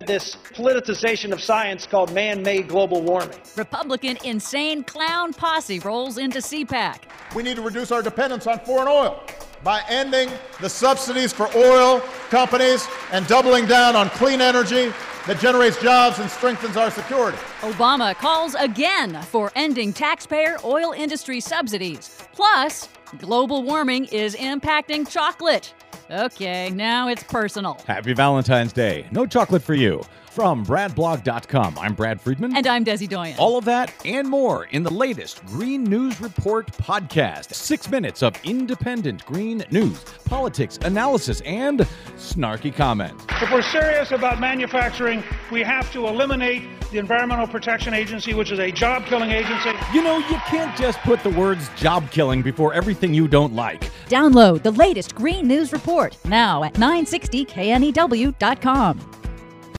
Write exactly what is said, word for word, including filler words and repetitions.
this politicization of science called man-made global warming. Republican insane clown posse rolls into C PAC. We need to reduce our dependence on foreign oil by ending the subsidies for oil companies and doubling down on clean energy that generates jobs and strengthens our security. Obama calls again for ending taxpayer oil industry subsidies. Plus, global warming is impacting chocolate. Okay, now it's personal. Happy Valentine's Day. No chocolate for you. From Brad Blog dot com, I'm Brad Friedman. And I'm Desi Doyen. All of that and more in the latest Green News Report podcast. Six minutes of independent green news, politics, analysis, and snarky comment. If we're serious about manufacturing, we have to eliminate the Environmental Protection Agency, which is a job-killing agency. You know, you can't just put the words job killing before everything you don't like. Download the latest Green News Report now at nine sixty K N E W dot com.